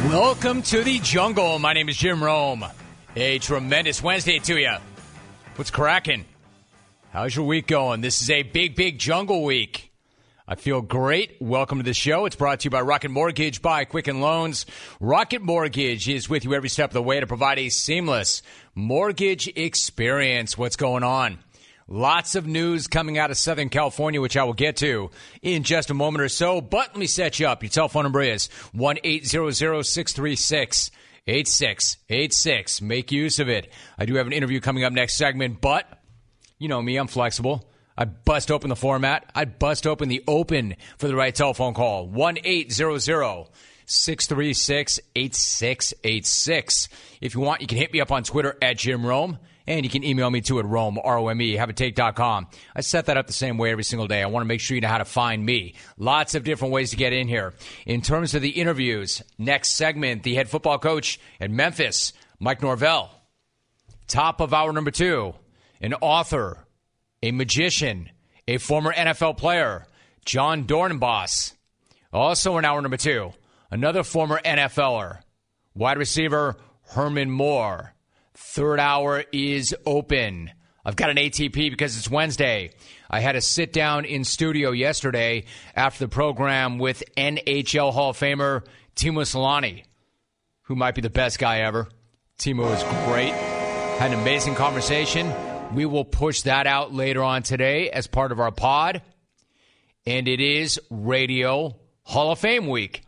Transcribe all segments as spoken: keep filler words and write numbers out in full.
Welcome to the jungle. My name is Jim Rome. A tremendous Wednesday to you. What's cracking? How's your week going? This is a big, big jungle week. I feel great. Welcome to the show. It's brought to you by Rocket Mortgage by Quicken Loans. Rocket Mortgage is with you every step of the way to provide a seamless mortgage experience. What's going on? Lots of news coming out of Southern California, which I will get to in just a moment or so. But let me set you up. Your telephone number is one eight hundred, six three six, eight six eight six. Make use of it. I do have an interview coming up next segment, but you know me, I'm flexible. I bust open the format. I bust open the open for the right telephone call. one eight hundred, six three six, eight six eight six. If you want, you can hit me up on Twitter at Jim Rome. And you can email me too at Rome, R O M E, have a take dot com. I set that up the same way every single day. I want to make sure you know how to find me. Lots of different ways to get in here. In terms of the interviews, next segment, the head football coach at Memphis, Mike Norvell. Top of hour number two, an author, a magician, a former N F L player, John Dornbos. Also in hour number two, another former N F L er, wide receiver Herman Moore. Third hour is open. I've got an A T P because it's Wednesday. I had a sit down in studio yesterday after the program with N H L Hall of Famer Teemu Selanne, who might be the best guy ever. Teemu was great. Had an amazing conversation. We will push that out later on today as part of our pod. And it is Radio Hall of Fame week.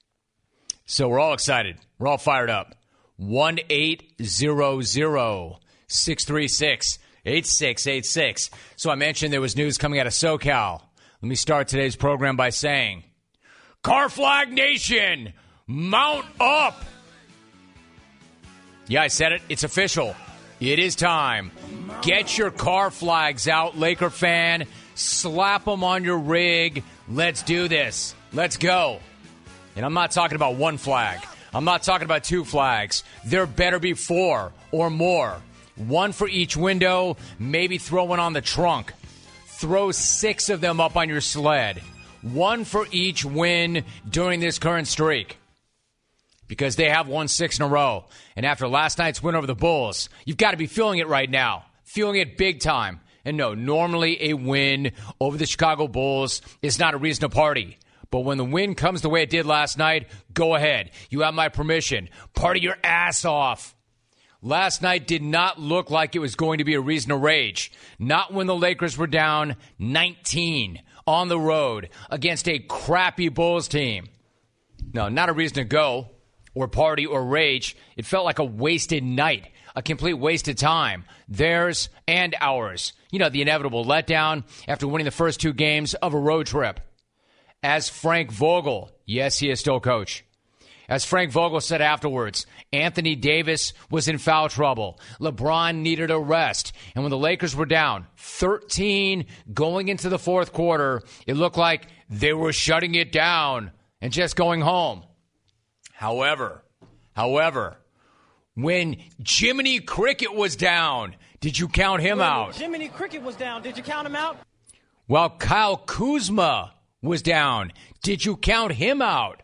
So we're all excited. We're all fired up. one eight hundred, six three six, eight six eight six. So I mentioned there was news coming out of SoCal. Let me start today's program by saying, Car Flag Nation, mount up. Yeah, I said it. It's official. It is time. Get your car flags out, Laker fan. Slap them on your rig. Let's do this. Let's go. And I'm not talking about one flag. I'm not talking about two flags. There better be four or more. One for each window, maybe throw one on the trunk. Throw six of them up on your sled. One for each win during this current streak. Because they have won six in a row. And after last night's win over the Bulls, you've got to be feeling it right now. Feeling it big time. And no, normally a win over the Chicago Bulls is not a reason to party. But when the win comes the way it did last night, go ahead. You have my permission. Party your ass off. Last night did not look like it was going to be a reason to rage. Not when the Lakers were down nineteen on the road against a crappy Bulls team. No, not a reason to go or party or rage. It felt like a wasted night, a complete waste of time. Theirs and ours. You know, the inevitable letdown after winning the first two games of a road trip. As Frank Vogel, yes, he is still coach. As Frank Vogel said afterwards, Anthony Davis was in foul trouble. LeBron needed a rest. And when the Lakers were down thirteen going into the fourth quarter, it looked like they were shutting it down and just going home. However, however, when Jiminy Cricket was down, did you count him when out? Jiminy Cricket was down. Did you count him out? Well, Kyle Kuzma was down. Did you count him out?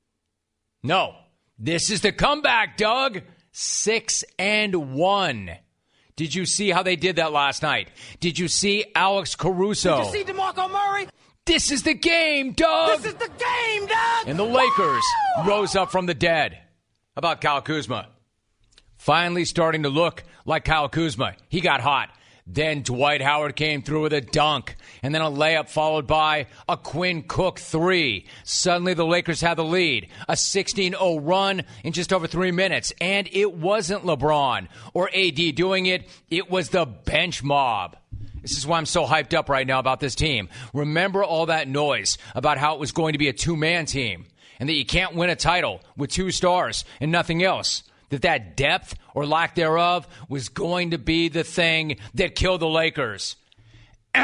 No. This is the comeback, Doug. Six and one. Did you see how they did that last night? Did you see Alex Caruso? Did you see DeMarco Murray? This is the game, Doug. This is the game, Doug. And the Lakers Woo! rose up from the dead. How about Kyle Kuzma? Finally starting to look like Kyle Kuzma. He got hot. Then Dwight Howard came through with a dunk, and then a layup followed by a Quinn Cook three. Suddenly the Lakers had the lead, a sixteen oh run in just over three minutes. And it wasn't LeBron or A D doing it. It was the bench mob. This is why I'm so hyped up right now about this team. Remember all that noise about how it was going to be a two-man team and that you can't win a title with two stars and nothing else. That that depth or lack thereof was going to be the thing that killed the Lakers. Wrong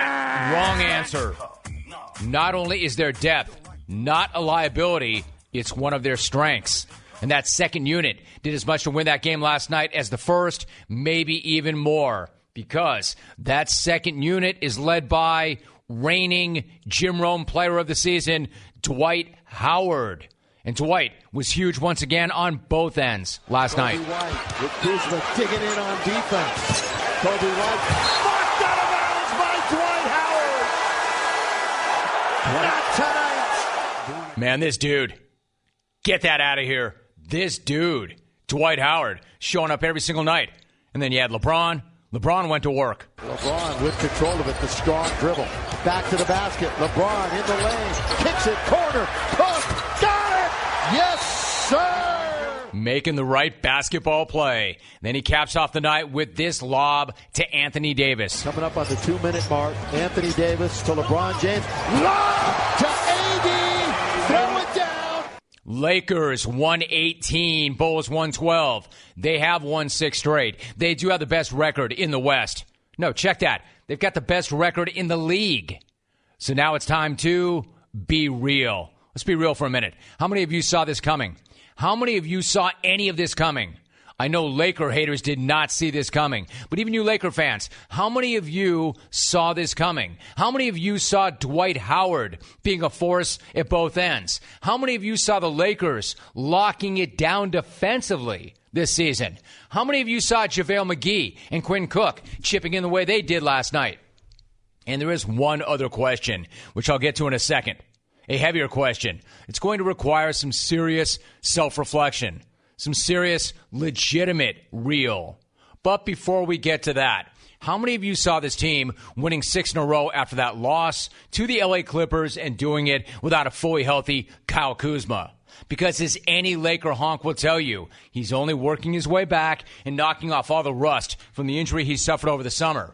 answer. Not only is their depth not a liability, it's one of their strengths. And that second unit did as much to win that game last night as the first, maybe even more. Because that second unit is led by reigning Jim Rome Player of the Season, Dwight Howard. And Dwight was huge once again on both ends last Kobe night. White with Kuzma digging in on defense. Kobe White knocked out of bounds by Dwight Howard. Not tonight. Man, this dude, get that out of here. This dude, Dwight Howard, showing up every single night. And then you had LeBron. LeBron went to work. LeBron with control of it, the strong dribble. Back to the basket. LeBron in the lane. Kicks it, corner, post. Got it! Yes, sir! Making the right basketball play. Then he caps off the night with this lob to Anthony Davis. Coming up on the two-minute mark, Anthony Davis to LeBron James. Lob to A D. Throw it down. Lakers one eighteen, Bulls one twelve. They have won six straight. They do have the best record in the West. No, check that. They've got the best record in the league. So now it's time to be real. Let's be real for a minute. How many of you saw this coming? How many of you saw any of this coming? I know Laker haters did not see this coming. But even you Laker fans, how many of you saw this coming? How many of you saw Dwight Howard being a force at both ends? How many of you saw the Lakers locking it down defensively this season? How many of you saw JaVale McGee and Quinn Cook chipping in the way they did last night? And there is one other question, which I'll get to in a second. A heavier question. It's going to require some serious self-reflection. Some serious, legitimate, real. But before we get to that, how many of you saw this team winning six in a row after that loss to the L A Clippers and doing it without a fully healthy Kyle Kuzma? Because as any Laker honk will tell you, he's only working his way back and knocking off all the rust from the injury he suffered over the summer.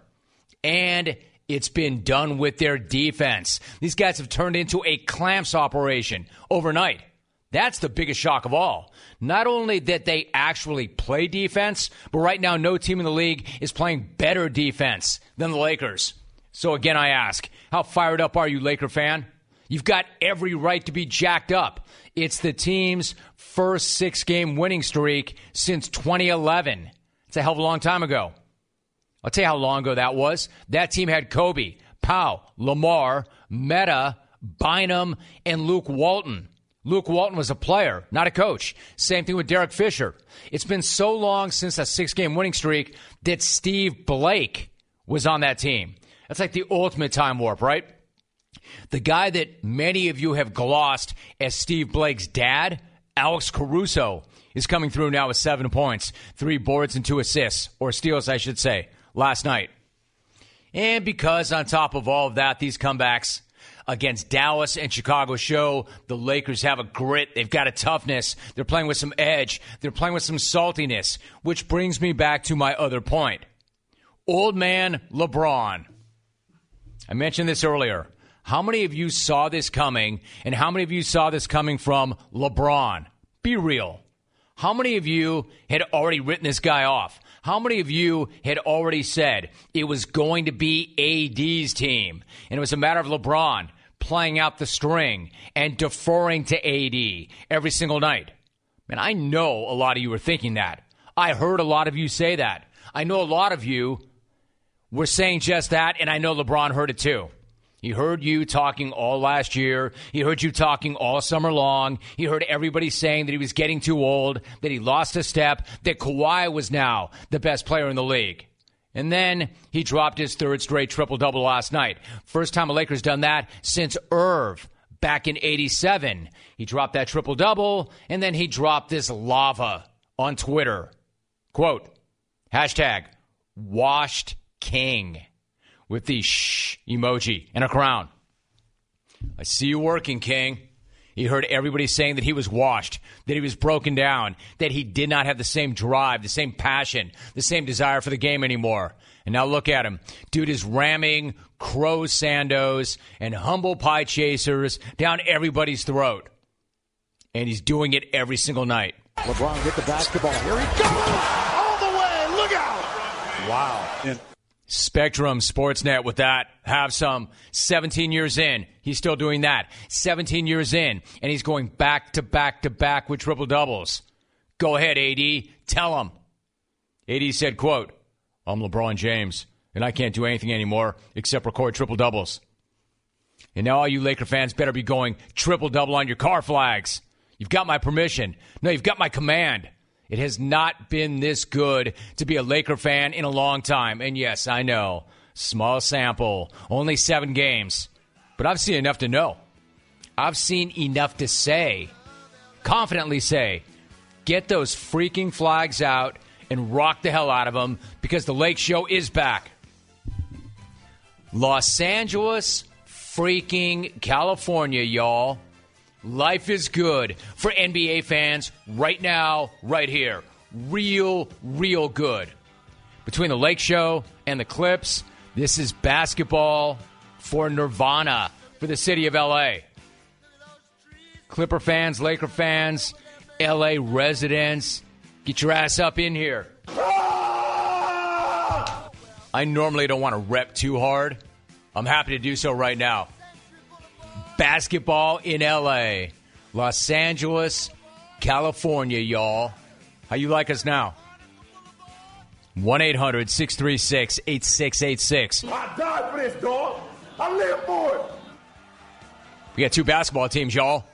And it's been done with their defense. These guys have turned into a clamps operation overnight. That's the biggest shock of all. Not only that they actually play defense, but right now no team in the league is playing better defense than the Lakers. So again, I ask, how fired up are you, Laker fan? You've got every right to be jacked up. It's the team's first six-game winning streak since twenty eleven. It's a hell of a long time ago. I'll tell you how long ago that was. That team had Kobe, Pau, Lamar, Metta, Bynum, and Luke Walton. Luke Walton was a player, not a coach. Same thing with Derek Fisher. It's been so long since a six-game winning streak that Steve Blake was on that team. That's like the ultimate time warp, right? The guy that many of you have glossed as Steve Blake's dad, Alex Caruso, is coming through now with seven points, three boards, and two assists, or steals, I should say, last night. And because on top of all of that, these comebacks against Dallas and Chicago show the Lakers have a grit. They've got a toughness. They're playing with some edge. They're playing with some saltiness, which brings me back to my other point. Old man LeBron. I mentioned this earlier. How many of you saw this coming, and how many of you saw this coming from LeBron? Be real. How many of you had already written this guy off? How many of you had already said it was going to be A D's team, and it was a matter of LeBron playing out the string and deferring to A D every single night? Man, I know a lot of you were thinking that. I heard a lot of you say that. I know a lot of you were saying just that, and I know LeBron heard it too. He heard you talking all last year. He heard you talking all summer long. He heard everybody saying that he was getting too old, that he lost a step, that Kawhi was now the best player in the league. And then he dropped his third straight triple-double last night. First time a Laker's done that since Irv back in eighty-seven. He dropped that triple-double, and then he dropped this lava on Twitter. Quote, hashtag washed king, with the shh emoji and a crown. I see you working, King. He heard everybody saying that he was washed, that he was broken down, that he did not have the same drive, the same passion, the same desire for the game anymore. And now look at him. Dude is ramming crow sandos and humble pie chasers down everybody's throat. And he's doing it every single night. LeBron get the basketball. Here he goes! All the way! Look out! Wow. And Spectrum Sportsnet with that. Have some. seventeen years in. He's still doing that. seventeen years in. And he's going back to back to back with triple doubles. Go ahead, A D. Tell him. A D said, quote, I'm LeBron James, and I can't do anything anymore except record triple doubles. And now all you Laker fans better be going triple double on your car flags. You've got my permission. No, you've got my command. It has not been this good to be a Laker fan in a long time. And yes, I know, small sample, only seven games. But I've seen enough to know. I've seen enough to say, confidently say, get those freaking flags out and rock the hell out of them because the Lake Show is back. Los Angeles, freaking California, y'all. Life is good for N B A fans right now, right here. Real, real good. Between the Lake Show and the Clips, this is basketball for Nirvana for the city of L A. Clipper fans, Laker fans, L A residents, get your ass up in here. I normally don't want to rep too hard. I'm happy to do so right now. Basketball in L A, Los Angeles, California, y'all. How you like us now? one eight hundred six three six eight six eight six. I died for this, dog. I live for it. We got two basketball teams, y'all.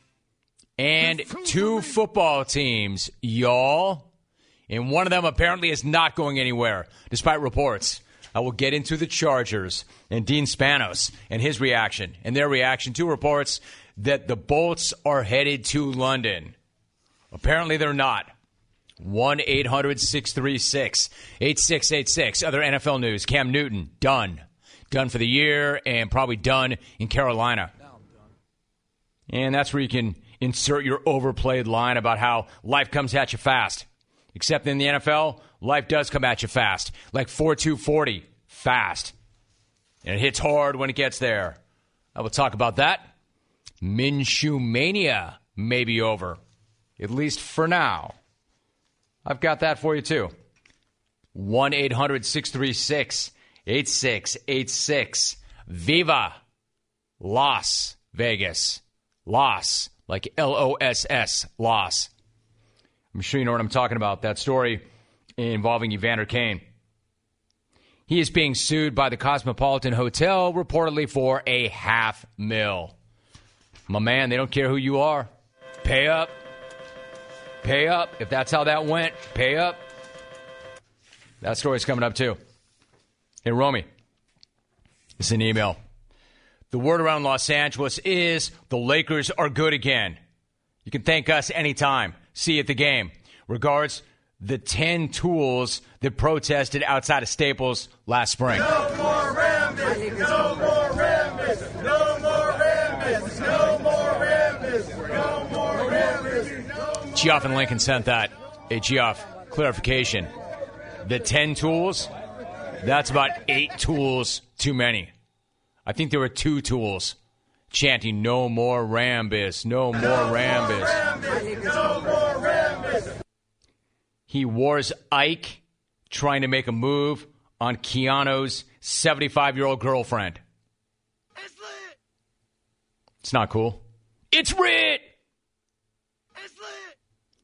And two football teams, y'all. And one of them apparently is not going anywhere, despite reports. I will get into the Chargers and Dean Spanos and his reaction and their reaction to reports that the Bolts are headed to London. Apparently they're not. one eight hundred six three six eight six eight six. Other N F L news. Cam Newton, done. Done for the year and probably done in Carolina. And that's where you can insert your overplayed line about how life comes at you fast. Except in the N F L, life does come at you fast. Like four two forty, fast. And it hits hard when it gets there. I will talk about that. Minshew Mania may be over. At least for now. I've got that for you, too. one eight hundred six three six eight six eight six. Viva Las Vegas. Las, like L O S S, Las. I'm sure you know what I'm talking about. That story involving Evander Kane. He is being sued by the Cosmopolitan Hotel reportedly for a half mil. My man, they don't care who you are. Pay up. Pay up. If that's how that went, pay up. That story's coming up too. Hey, Romy. It's an email. The word around Los Angeles is the Lakers are good again. You can thank us anytime. See you at the game. Regards, the ten tools that protested outside of Staples last spring. No more Ramblers! No more Ramblers! No more Ramblers! No more Ramblers! No more Ramblers! Geoff and Lincoln sent that. Hey, Geoff, clarification. The ten tools, that's about eight tools too many. I think there were two tools chanting, no more Rambis, no more Rambis. No more Ramblers! He wars Ike trying to make a move on Keanu's seventy-five-year-old girlfriend. It's lit! It's not cool. It's Rit! It's lit!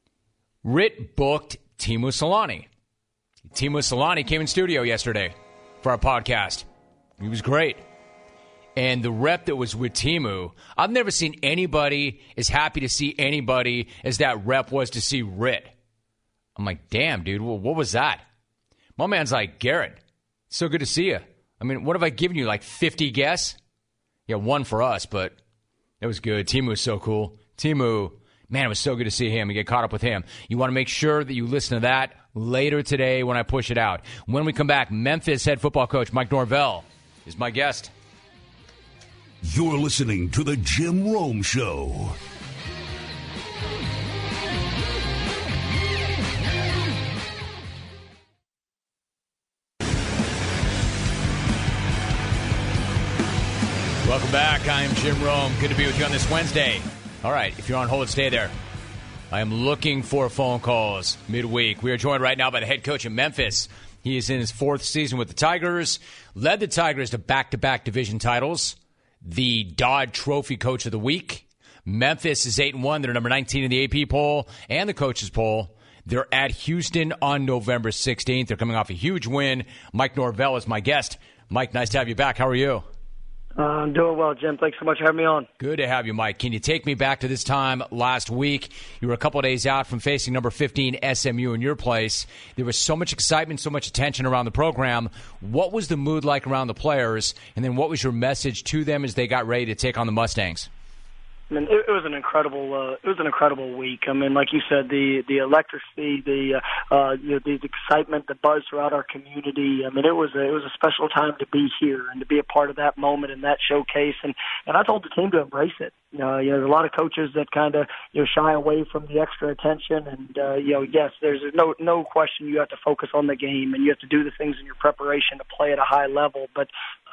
Rit booked Timu Solani. Timu Solani came in studio yesterday for our podcast. He was great. And the rep that was with Timu, I've never seen anybody as happy to see anybody as that rep was to see Rit. I'm like, damn, dude, well, what was that? My man's like, Garrett, so good to see you. I mean, what have I given you, like fifty guests? Yeah, one for us, but it was good. Timu was so cool. Timu, man, it was so good to see him and get caught up with him. You want to make sure that you listen to that later today when I push it out. When we come back, Memphis head football coach Mike Norvell is my guest. You're listening to The Jim Rome Show. Welcome back. I am Jim Rome. Good to be with you on this Wednesday. All right, if you're on hold, stay there. I am looking for phone calls midweek. We are joined right now by the head coach of Memphis. He is in his fourth season with the Tigers, led the Tigers to back-to-back division titles, the Dodd Trophy Coach of the Week. Memphis is eight and one. They're number nineteen in the A P poll and the coaches poll. They're at Houston on November sixteenth. They're coming off a huge win. Mike Norvell is my guest. Mike, nice to have you back. How are you? Uh, I'm doing well, Jim. Thanks so much for having me on. Good to have you, Mike. Can you take me back to this time last week? You were a couple of days out from facing number fifteen S M U in your place. There was so much excitement, so much attention around the program. What was the mood like around the players? And then what was your message to them as they got ready to take on the Mustangs? I mean, it, it was an incredible, uh, it was an incredible week. I mean, like you said, the the electricity, the uh, uh, you know, the, the excitement, the buzz throughout our community. I mean, it was a, it was a special time to be here and to be a part of that moment and that showcase. And and I told the team to embrace it. Uh, you know, there's a lot of coaches that kind of you know shy away from the extra attention. And uh, you know, yes, there's no no question you have to focus on the game and you have to do the things in your preparation to play at a high level, but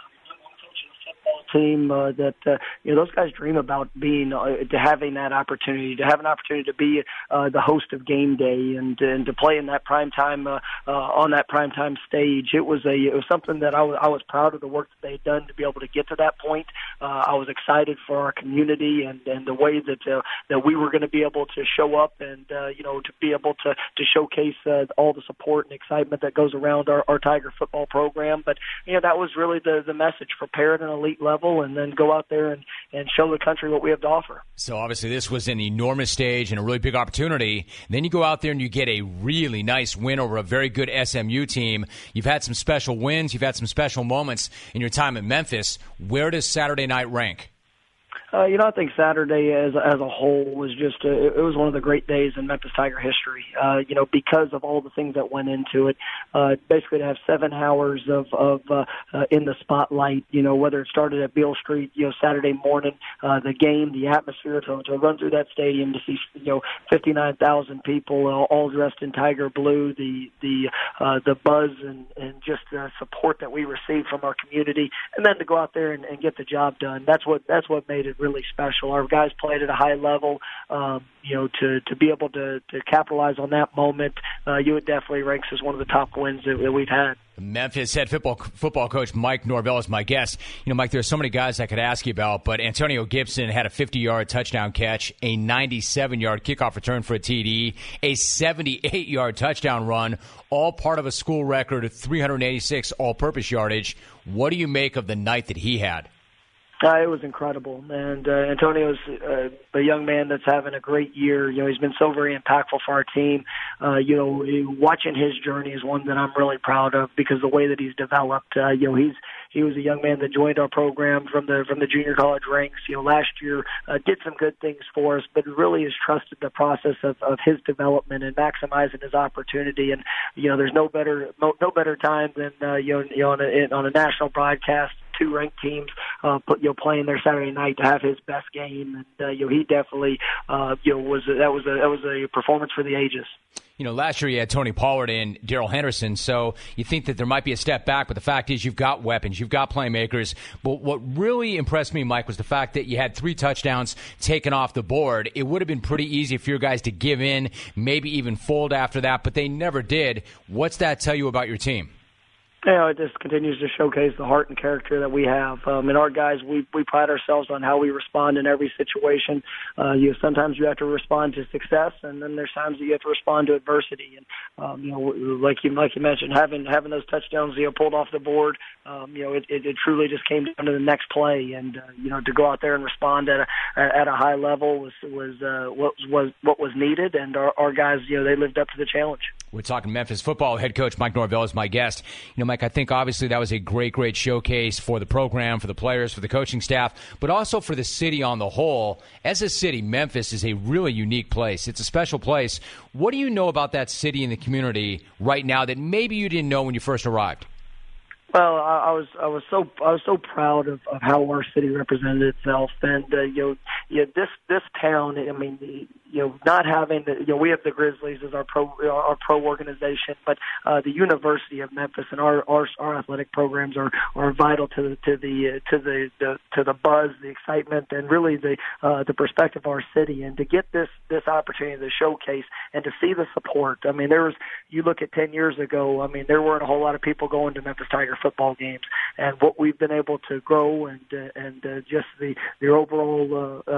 team uh, that uh, you know those guys dream about being uh, to having that opportunity to have an opportunity to be uh, the host of game day and and to play in that prime time uh, uh, on that prime time stage. It was a it was something that I was I was proud of the work that they had done to be able to get to that point. Uh, I was excited for our community and, and the way that uh, that we were going to be able to show up and uh, you know to be able to to showcase uh, all the support and excitement that goes around our, our Tiger football program. But you know that was really the the message: prepare at an elite level and then go out there and, and show the country what we have to offer. So obviously this was an enormous stage and a really big opportunity. Then you go out there and you get a really nice win over a very good S M U team. You've had some special wins. You've had some special moments in your time in Memphis. Where does Saturday night rank? Uh, you know, I think Saturday as as a whole was just a, it was one of the great days in Memphis Tiger history. Uh, you know, because of all the things that went into it. Uh, basically, to have seven hours of of uh, uh, in the spotlight. You know, whether it started at Beale Street, you know, Saturday morning, uh, the game, the atmosphere, to to run through that stadium to see you know fifty-nine thousand people uh, all dressed in Tiger blue, the the uh, the buzz and and just the support that we received from our community, and then to go out there and, and get the job done. That's what that's what made it really special. Our guys played at a high level. Um, you know, to, to be able to, to capitalize on that moment, uh, you would definitely ranks as one of the top wins that, that we've had. Memphis head football football coach Mike Norvell is my guest. You know, Mike, there's so many guys I could ask you about, but Antonio Gibson had a fifty-yard touchdown catch, a ninety-seven-yard kickoff return for a T D, a seventy-eight-yard touchdown run, all part of a school record of three hundred eighty-six all-purpose yardage. What do you make of the night that he had? Uh, it was incredible, and uh, Antonio's uh, a young man that's having a great year. You know, he's been so very impactful for our team. Uh, you know, watching his journey is one that I'm really proud of because the way that he's developed. Uh, you know, he's he was a young man that joined our program from the from the junior college ranks. You know, last year uh, did some good things for us, but really has trusted the process of, of his development and maximizing his opportunity. And you know, there's no better no, no better time than uh, you know, you know on a on a national broadcast. Two ranked teams, uh, put, you know, playing there Saturday night to have his best game, and uh, you know, he definitely, uh, you know, was a, that was a that was a performance for the ages. You know, last year you had Tony Pollard and Darrell Henderson, so you think that there might be a step back, but the fact is you've got weapons, you've got playmakers. But what really impressed me, Mike, was the fact that you had three touchdowns taken off the board. It would have been pretty easy for your guys to give in, maybe even fold after that, but they never did. What's that tell you about your team? You know, it just continues to showcase the heart and character that we have. Um, and our guys, we we pride ourselves on how we respond in every situation. Uh, you know, sometimes you have to respond to success, and then there's times that you have to respond to adversity. And um, you know, like you like you mentioned, having having those touchdowns, you know, pulled off the board, um, you know, it, it, it truly just came down to the next play. And uh, you know, to go out there and respond at a at a high level was was uh, what was what was needed. And our, our guys, you know, they lived up to the challenge. We're talking Memphis football. Head coach Mike Norvell is my guest. You know, Mike, I think obviously that was a great, great showcase for the program, for the players, for the coaching staff, but also for the city on the whole. As a city, Memphis is a really unique place. It's a special place. What do you know about that city and the community right now that maybe you didn't know when you first arrived? Well, I, I was I was so I was so proud of, of how our city represented itself, and uh, you know, you know, this this town. I mean, you know, not having the, you know, we have the Grizzlies as our pro our pro organization, but uh, the University of Memphis and our our, our athletic programs are, are vital to the to the to the, the to the buzz, the excitement, and really the uh, the perspective of our city. And to get this this opportunity to showcase and to see the support. I mean, there was you look at ten years ago. I mean, there weren't a whole lot of people going to Memphis Tiger football games, and what we've been able to grow and uh, and uh, just the the overall uh,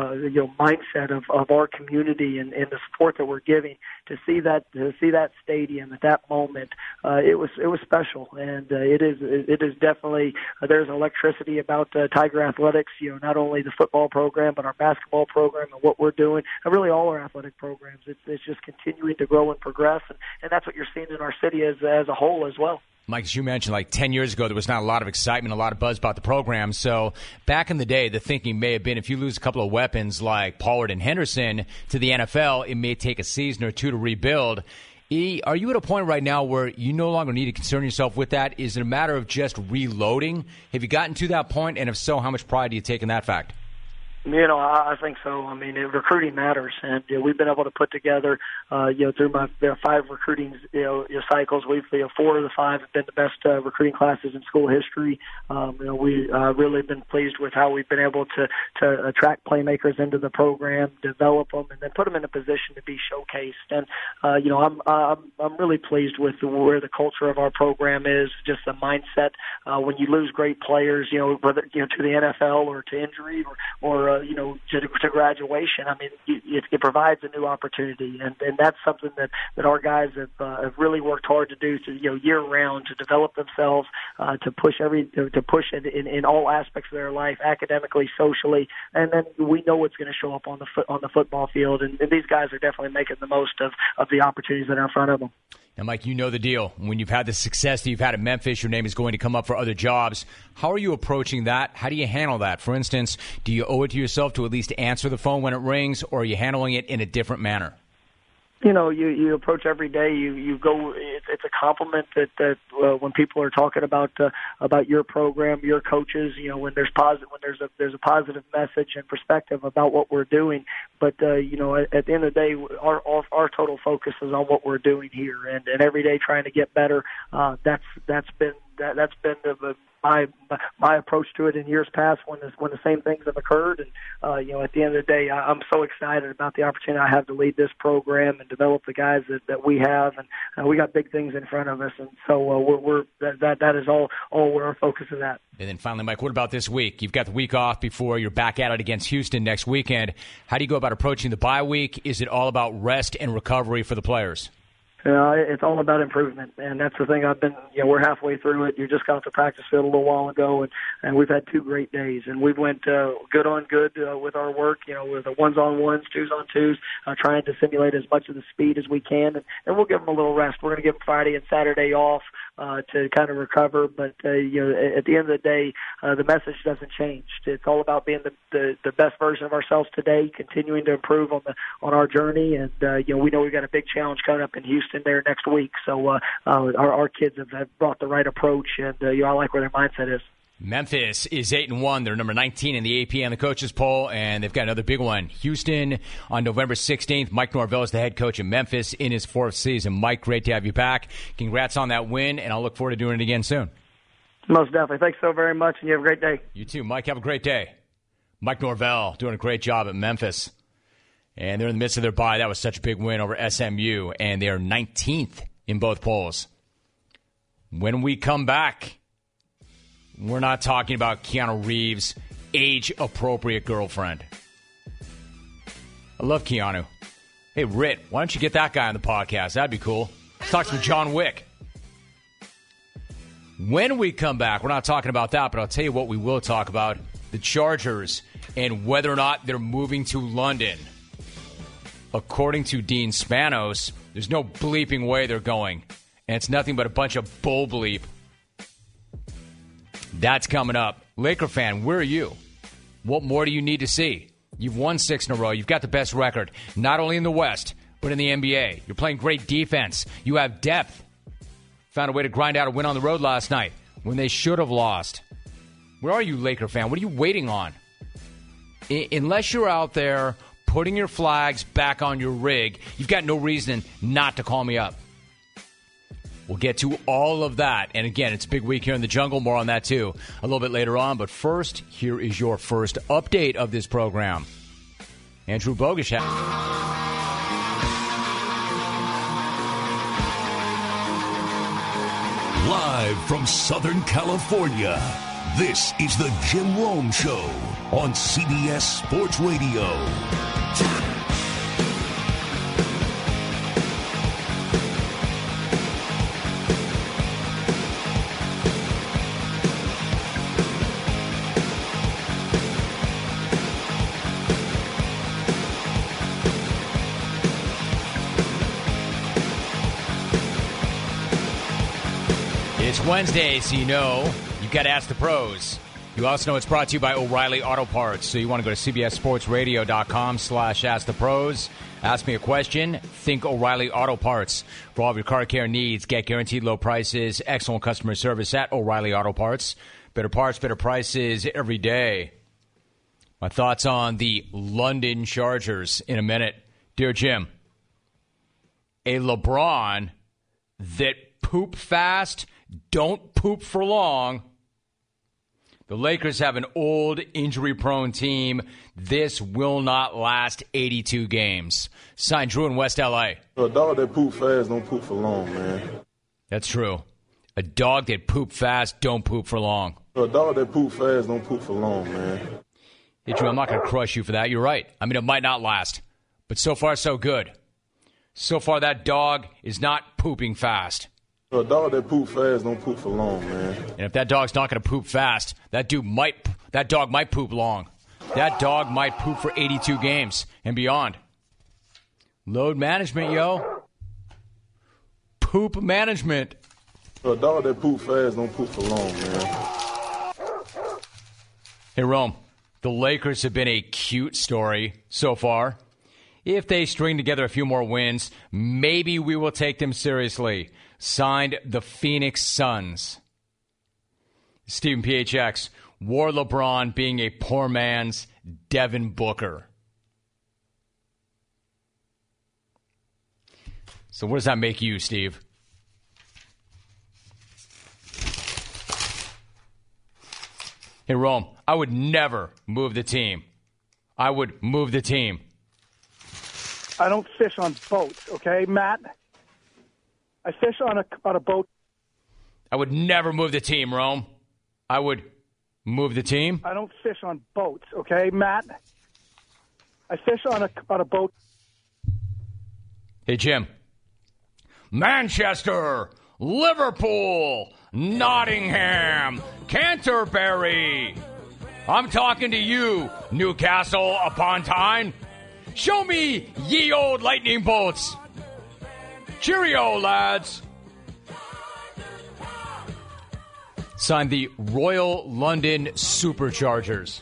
uh, you know mindset of, of our community and, and the support that we're giving. To see that to see that stadium at that moment, uh, it was it was special, and uh, it is it is definitely uh, there's electricity about uh, Tiger Athletics. You know, not only the football program but our basketball program and what we're doing, and really all our athletic programs. It's it's just continuing to grow and progress, and, and that's what you're seeing in our city as as a whole as well. Mike, as you mentioned, like ten years ago, there was not a lot of excitement, a lot of buzz about the program. So back in the day, the thinking may have been if you lose a couple of weapons like Pollard and Henderson to the N F L, it may take a season or two to rebuild. E, are you at a point right now where you no longer need to concern yourself with that? Is it a matter of just reloading? Have you gotten to that point? And if so, how much pride do you take in that fact? You know, I, I think so. I mean, recruiting matters, and you know, we've been able to put together, uh, you know, through my you know, five recruiting you know, cycles, we've you know, four of the five have been the best uh, recruiting classes in school history. Um, you know, we uh, really been pleased with how we've been able to to attract playmakers into the program, develop them, and then put them in a position to be showcased. And uh, you know, I'm I'm I'm really pleased with where the culture of our program is, just the mindset. Uh, when you lose great players, you know, whether you know to the N F L or to injury or or uh, you know, to, to graduation. I mean, it, it provides a new opportunity, and, and that's something that, that our guys have, uh, have really worked hard to do, to, you know, year round, to develop themselves, uh, to push every, to, to push in, in, in all aspects of their life, academically, socially, and then we know what's going to show up on the foot, on the football field, and, and these guys are definitely making the most of, of the opportunities that are in front of them. Now, Mike, you know the deal. When you've had the success that you've had at Memphis, your name is going to come up for other jobs. How are you approaching that? How do you handle that? For instance, do you owe it to yourself to at least answer the phone when it rings, or are you handling it in a different manner? You know, you, you approach every day. You you go. It, it's a compliment that that uh, when people are talking about uh, about your program, your coaches. You know, when there's positive, when there's a there's a positive message and perspective about what we're doing. But uh, you know, at, at the end of the day, our, our our total focus is on what we're doing here, and, and every day trying to get better. Uh, that's that's been that, that's been the, the my my approach to it in years past when this, when the same things have occurred. And uh, you know, at the end of the day, I'm so excited about the opportunity I have to lead this program and develop the guys that, that we have, and uh, we got big things in front of us. And so uh, we're, we're that, that that is all all where our focus is at. And then finally, Mike, what about this week? You've got the week off before you're back at it against Houston next weekend. How do you go about approaching the bye week? Is it all about rest and recovery for the players? You know, it's all about improvement, and that's the thing. I've been, you know, we're halfway through it. You just got off the practice field a little while ago, and, and we've had two great days, and we've went uh, good on good uh, with our work. You know, with the ones on ones, twos on twos, uh, trying to simulate as much of the speed as we can, and, and we'll give them a little rest. We're going to give them Friday and Saturday off uh, to kind of recover, but uh, you know, at the end of the day, uh, the message doesn't change. It's all about being the, the the best version of ourselves today, continuing to improve on the on our journey, and uh, you know, we know we've got a big challenge coming up in Houston there next week. So uh, uh, our, our kids have, have brought the right approach, and uh, you know, I like where their mindset is. Memphis is eight and one. They're number nineteen in the A P and the coaches poll, and they've got another big one. Houston on November sixteenth. Mike Norvell is the head coach of Memphis in his fourth season. Mike, great to have you back. Congrats on that win, and I'll look forward to doing it again soon. Most definitely. Thanks so very much, and you have a great day. You too, Mike. Have a great day. Mike Norvell doing a great job at Memphis. And they're in the midst of their bye. That was such a big win over S M U, and they are nineteenth in both polls. When we come back, we're not talking about Keanu Reeves' age-appropriate girlfriend. I love Keanu. Hey, Rit, why don't you get that guy on the podcast? That'd be cool. Let's talk some John Wick. When we come back, we're not talking about that, but I'll tell you what we will talk about. The Chargers and whether or not they're moving to London. According to Dean Spanos, there's no bleeping way they're going. And it's nothing but a bunch of bull bleep. That's coming up. Laker fan, where are you? What more do you need to see? You've won six in a row. You've got the best record, not only in the West, but in the N B A. You're playing great defense. You have depth. Found a way to grind out a win on the road last night when they should have lost. Where are you, Laker fan? What are you waiting on? I- unless you're out there putting your flags back on your rig, you've got no reason not to call me up. We'll get to all of that. And again, it's a big week here in the jungle. More on that, too, a little bit later on. But first, here is your first update of this program. Andrew Bogusch. Live from Southern California, this is the Jim Rome Show. on C B S Sports Radio. It's Wednesday, so you know you've got to ask the pros. You also know it's brought to you by O'Reilly Auto Parts. So you want to go to cbssportsradio.com slash ask the pros. Ask me a question. Think O'Reilly Auto Parts. For all of your car care needs, get guaranteed low prices, excellent customer service at O'Reilly Auto Parts. Better parts, better prices every day. My thoughts on the London Chargers in a minute. Dear Jim, a LeBron that poop fast, don't poop for long. The Lakers have an old, injury-prone team. This will not last eighty-two games. Signed Drew in West L A. A dog that poop fast don't poop for long, man. That's true. A dog that poop fast don't poop for long. A dog that poop fast don't poop for long, man. Hey, Drew, I'm not going to crush you for that. You're right. I mean, it might not last. But so far, so good. So far, that dog is not pooping fast. A dog that poop fast don't poop for long, man. And if that dog's not going to poop fast, that dude might, that dog might poop long. That dog might poop for eighty-two games and beyond. Load management, yo. Poop management. A dog that poop fast don't poop for long, man. Hey, Rome, the Lakers have been a cute story so far. If they string together a few more wins, maybe we will take them seriously. Signed the Phoenix Suns. Stephen P H X, War LeBron being a poor man's Devin Booker. So what does that make you, Steve? Hey, Rome, I would never move the team. I would move the team. I don't fish on boats, okay, Matt? I fish on a on a boat. I would never move the team, Rome. I would move the team. I don't fish on boats, okay, Matt? I fish on a on a boat. Hey, Jim. Manchester, Liverpool, Nottingham, Canterbury. I'm talking to you, Newcastle upon Tyne. Show me ye old lightning bolts. Cheerio, lads. Signed the Royal London Superchargers.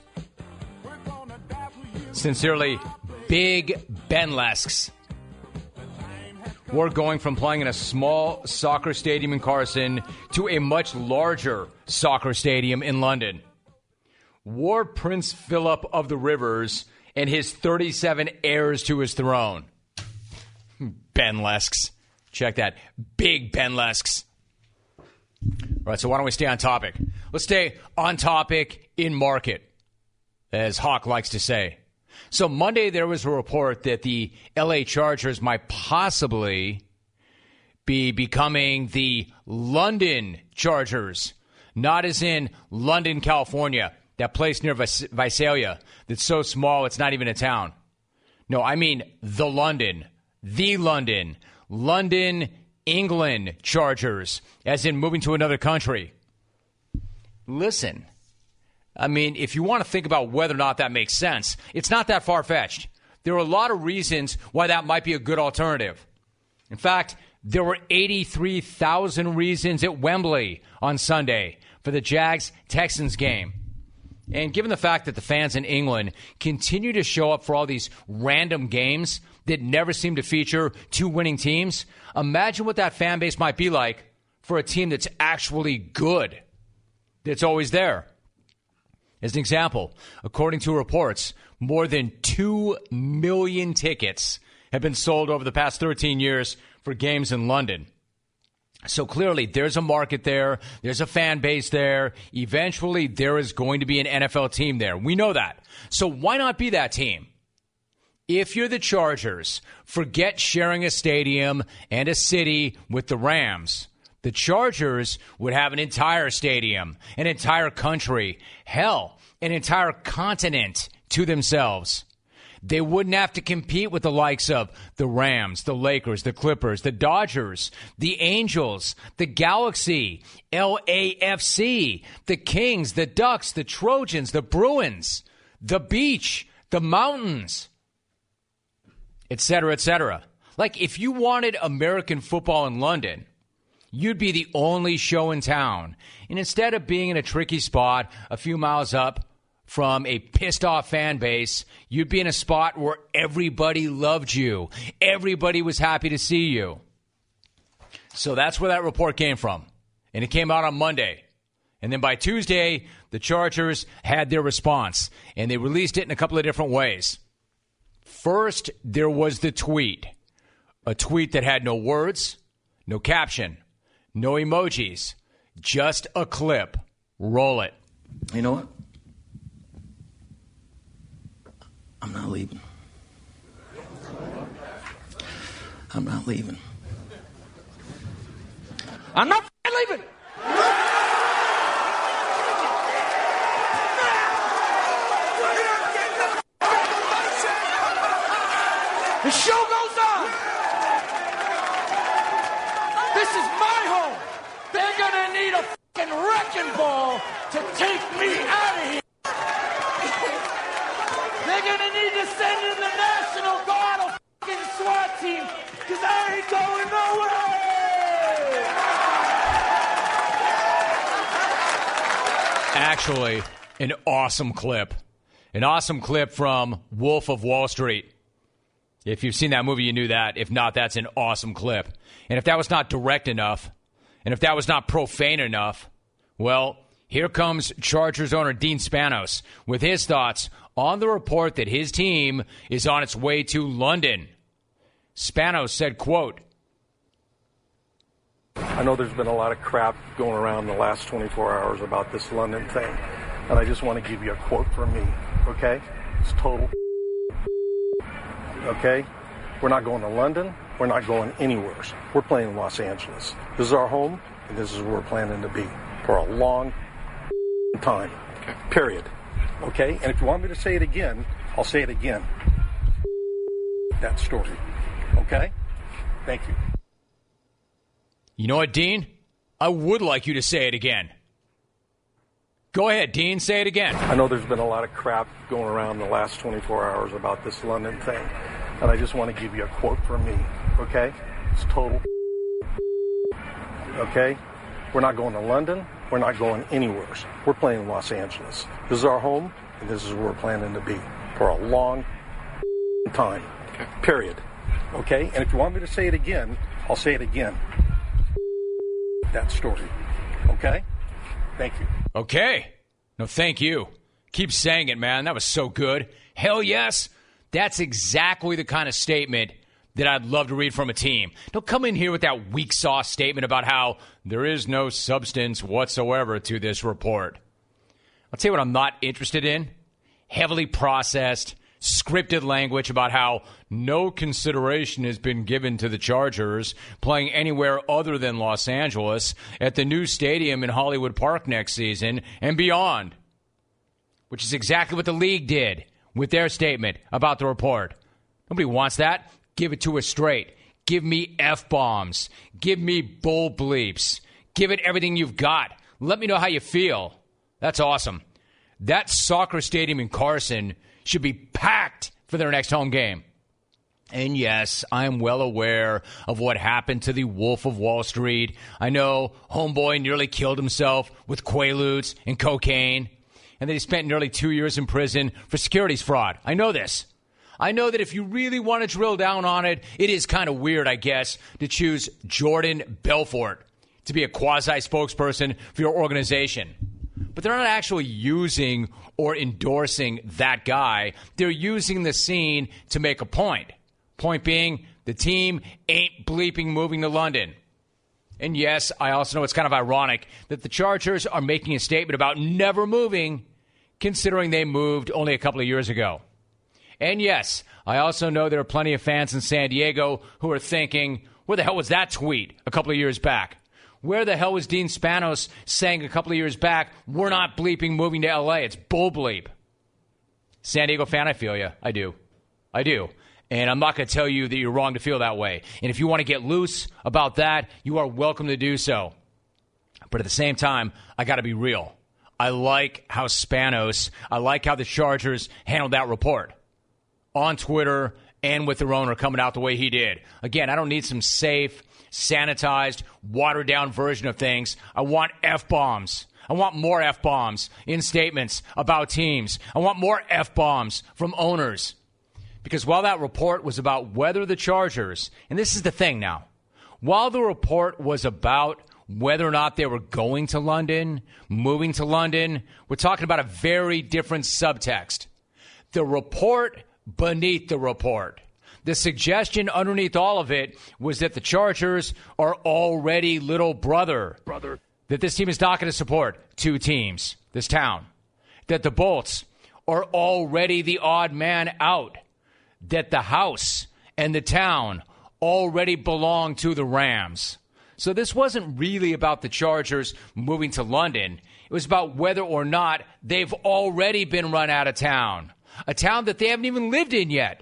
Sincerely, Big Benlesks. We're going from playing in a small soccer stadium in Carson to a much larger soccer stadium in London. War Prince Philip of the Rivers and his thirty-seven heirs to his throne. Benlesks. Check that. Big Benlesks. All right, so why don't we stay on topic? Let's stay on topic in market, as Hawk likes to say. So Monday there was a report that the L A Chargers might possibly be becoming the London Chargers, not as in London, California, that place near Vis- Visalia that's so small it's not even a town. No, I mean the London, the London, London, England Chargers, as in moving to another country. Listen, I mean, if you want to think about whether or not that makes sense, it's not that far-fetched. There are a lot of reasons why that might be a good alternative. In fact, there were eighty-three thousand reasons at Wembley on Sunday for the Jags-Texans game. And given the fact that the fans in England continue to show up for all these random games that never seem to feature two winning teams, imagine what that fan base might be like for a team that's actually good, that's always there. As an example, according to reports, more than two million tickets have been sold over the past thirteen years for games in London. So clearly, there's a market there. There's a fan base there. Eventually, there is going to be an N F L team there. We know that. So why not be that team? If you're the Chargers, forget sharing a stadium and a city with the Rams. the Chargers would have an entire stadium, an entire country, hell, an entire continent to themselves. They wouldn't have to compete with the likes of the Rams, the Lakers, the Clippers, the Dodgers, the Angels, the Galaxy, L A F C, the Kings, the Ducks, the Trojans, the Bruins, the beach, the mountains, et cetera, et cetera. Like, if you wanted American football in London, you'd be the only show in town. And instead of being in a tricky spot a few miles up from a pissed-off fan base, you'd be in a spot where everybody loved you. Everybody was happy to see you. So that's where that report came from. And it came out on Monday. And then by Tuesday, the Chargers had their response. And they released it in a couple of different ways. First, there was the tweet. A tweet that had no words, no caption, no emojis, just a clip. Roll it. You know what? I'm not leaving. I'm not leaving. I'm not leaving. The show goes on. This is my home. They're gonna need a fucking wrecking ball to take me out of here. They're gonna need to send in the National Guard, a fucking SWAT team, because I ain't going nowhere. Actually, an awesome clip. An awesome clip from Wolf of Wall Street. If you've seen that movie, you knew that. If not, that's an awesome clip. And if that was not direct enough, and if that was not profane enough, well, here comes Chargers owner Dean Spanos with his thoughts on the report that his team is on its way to London. Spanos said, quote, I know there's been a lot of crap going around the last twenty-four hours about this London thing, and I just want to give you a quote from me, okay? It's total okay? We're not going to London. We're not going anywhere. We're playing in Los Angeles. This is our home, and this is where we're planning to be for a long time, period. Okay? And if you want me to say it again, I'll say it again. That story. Okay? Thank you. You know what, Dean? I would like you to say it again. Go ahead, Dean. Say it again. I know there's been a lot of crap going around the last twenty-four hours about this London thing, and I just want to give you a quote from me, okay? It's total okay? We're not going to London. We're not going anywhere. We're playing in Los Angeles. This is our home, and this is where we're planning to be for a long time, period. Okay? And if you want me to say it again, I'll say it again. That story. Okay? Thank you. Okay. No, thank you. Keep saying it, man. That was so good. Hell yes. That's exactly the kind of statement that I'd love to read from a team. Don't come in here with that weak sauce statement about how there is no substance whatsoever to this report. I'll tell you what I'm not interested in. Heavily processed, scripted language about how no consideration has been given to the Chargers playing anywhere other than Los Angeles at the new stadium in Hollywood Park next season and beyond, which is exactly what the league did with their statement about the report. Nobody wants that. Give it to us straight. Give me F-bombs. Give me bull bleeps. Give it everything you've got. Let me know how you feel. That's awesome. That soccer stadium in Carson should be packed for their next home game. And yes, I am well aware of what happened to the Wolf of Wall Street. I know homeboy nearly killed himself with Quaaludes and cocaine, and that he spent nearly two years in prison for securities fraud. I know this. I know that if you really want to drill down on it, it is kind of weird, I guess, to choose Jordan Belfort to be a quasi-spokesperson for your organization. But they're not actually using or endorsing that guy. They're using the scene to make a point. Point being, the team ain't bleeping moving to London. And yes, I also know it's kind of ironic that the Chargers are making a statement about never moving, considering they moved only a couple of years ago. And yes, I also know there are plenty of fans in San Diego who are thinking, where the hell was that tweet a couple of years back? Where the hell was Dean Spanos saying a couple of years back, we're not bleeping moving to L A? It's bull bleep. San Diego fan, I feel you. I do. I do. And I'm not going to tell you that you're wrong to feel that way. And if you want to get loose about that, you are welcome to do so. But at the same time, I got to be real. I like how Spanos, I like how the Chargers handled that report on Twitter and with their owner coming out the way he did. Again, I don't need some safe, sanitized, watered-down version of things. I want F-bombs. I want more F-bombs in statements about teams. I want more F-bombs from owners. Because while that report was about whether the Chargers, and this is the thing now, while the report was about whether or not they were going to London, moving to London, we're talking about a very different subtext. The report beneath the report. The suggestion underneath all of it was that the Chargers are already little brother. Brother. That this team is not going to support two teams, this town. That the Bolts are already the odd man out. That the house and the town already belong to the Rams. So this wasn't really about the Chargers moving to London. It was about whether or not they've already been run out of town. A town that they haven't even lived in yet.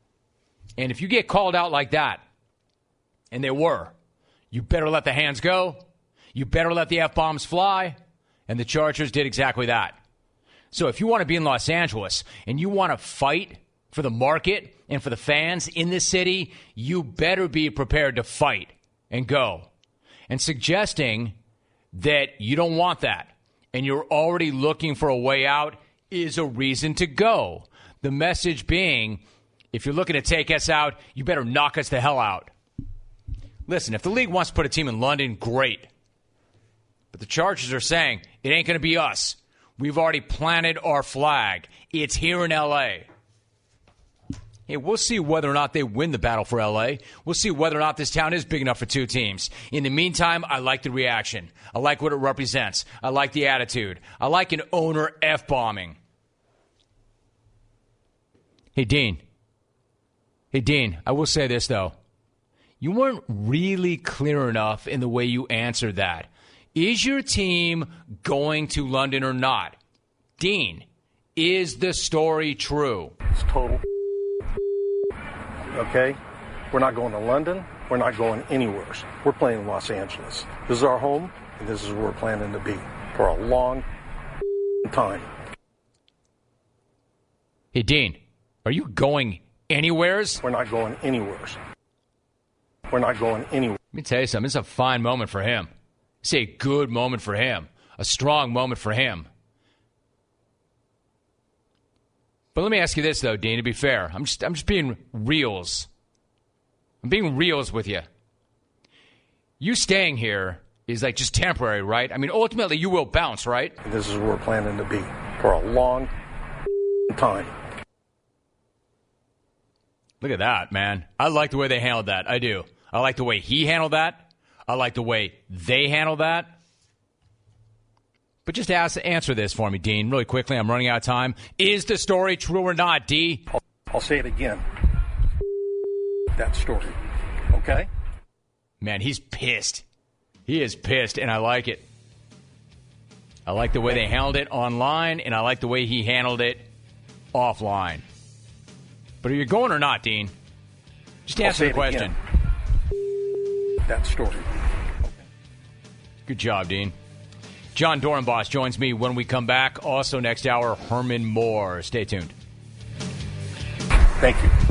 And if you get called out like that, and they were, you better let the hands go. You better let the F-bombs fly. And the Chargers did exactly that. So if you want to be in Los Angeles and you want to fight for the market and for the fans in this city, you better be prepared to fight and go. And suggesting that you don't want that and you're already looking for a way out is a reason to go. The message being, if you're looking to take us out, you better knock us the hell out. Listen, if the league wants to put a team in London, great. But the Chargers are saying, it ain't going to be us. We've already planted our flag. It's here in L A. Hey, we'll see whether or not they win the battle for L A. We'll see whether or not this town is big enough for two teams. In the meantime, I like the reaction. I like what it represents. I like the attitude. I like an owner F-bombing. Hey, Dean. Hey, Dean, I will say this, though. You weren't really clear enough in the way you answered that. Is your team going to London or not? Dean, is the story true? It's total. Okay? We're not going to London. We're not going anywhere. We're playing in Los Angeles. This is our home, and this is where we're planning to be for a long time. Hey, Dean, are you going anywheres? We're not going anywhere. We're not going anywhere. Let me tell you something. It's a fine moment for him. It's a good moment for him. A strong moment for him. But let me ask you this, though, Dean, to be fair. I'm just I'm just being reals. I'm being reals with you. You staying here is like just temporary, right? I mean, ultimately, you will bounce, right? This is where we're planning to be for a long time. Look at that, man. I like the way they handled that. I do. I like the way he handled that. I like the way they handled that. But just ask, answer this for me, Dean, really quickly. I'm running out of time. Is the story true or not, D? I'll, I'll say it again. That story. Okay? Man, he's pissed. He is pissed, and I like it. I like the way they handled it online, and I like the way he handled it offline. But are you going or not, Dean? Just answer the question. Again. That story. Good job, Dean. John Dorenbos joins me when we come back. Also next hour, Herman Moore. Stay tuned. Thank you.